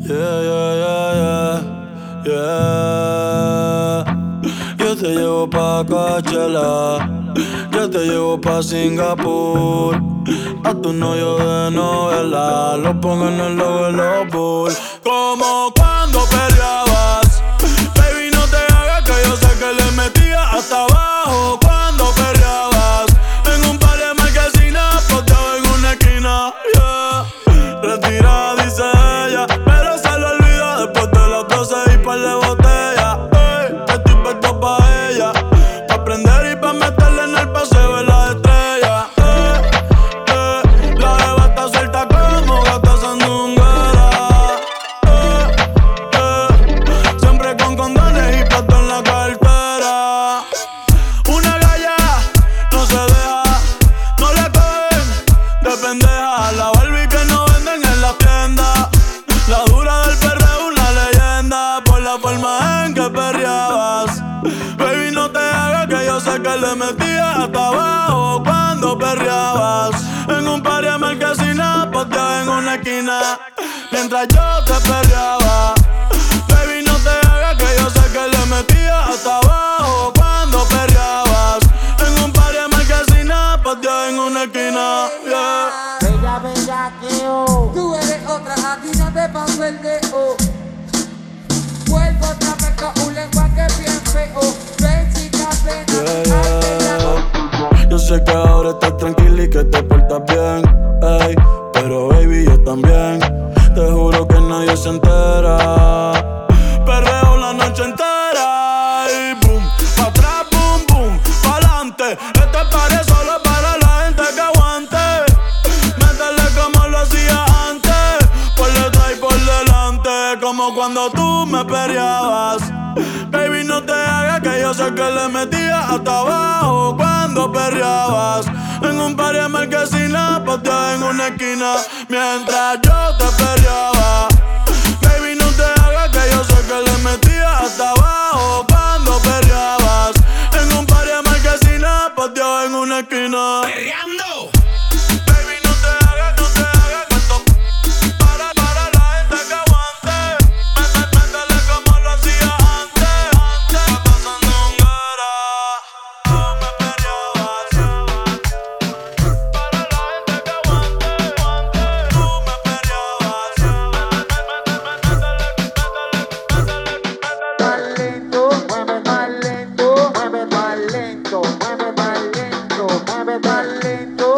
Yeah, yeah, yeah, yeah, yeah. Yo te llevo pa' Coachella, yo te llevo pa' Singapur. A tu novio de novela lo pongo en el logo de los Bulls. Como cuando peleabas, baby, no te hagas que yo sé que le metía hasta abajo. Cuando perreabas en un par de marquesinas, posteado en una esquina, yeah. Retirada dice ella, pero se lo olvida después de las 12 y par de botellas. Estoy puesto pa' ella, pa' prender y pa' meterle en el paseo de las estrellas. La jeva está suelta como gata sandunguera. Siempre con condones y plato en la cartera. Una galla no se deja, no le cogen de pendeja. La Barbie que no venden en la tienda, la dura del perreo, una leyenda. Por la forma en que perreabas, baby, no te hagas que yo sé que le metías hasta abajo. Cuando perreabas en un par de marquesinas, posteado en una esquina, mientras yo te perreaba. Baby, no te hagas que yo sé que le metías hasta abajo. Cuando perreabas en un par de marquesinas, posteado en una esquina, yeah. Bella, bellaqueo. Tú eres otra, a ti no te paso el dedo. Vuelvo otra vez con un lenguaje bien feo. Ven, chica, ven, Yo sé que ahora estás tranquila y que te portas bien, ey, pero baby, yo también. Te juro que nadie se entera. Perreo la noche entera y boom, pa' atrás, boom, boom, pa'lante. Este party solo para la gente que aguante. Métele como lo hacía antes, por detrás y por delante, como cuando tú me perreabas. Baby, no te hagas que yo sé que le metías hasta abajo. Cuando perreabas en un par de marquesinas, posteado en una esquina, mientras yo te perreaba. Baby, no te hagas que yo sé que le metías hasta abajo. Cuando perreabas en un par de marquesinas, posteado en una esquina. ¡Perreando! Baby, no te hagas que esto para la gente que aguante. Métele como lo hacía antes, gata sandunguera. Tú me perreabas para la gente que aguante. Tú me perreabas. Más lento, mueve más lento, mueve más lento, mueve más lento, mueve más lento.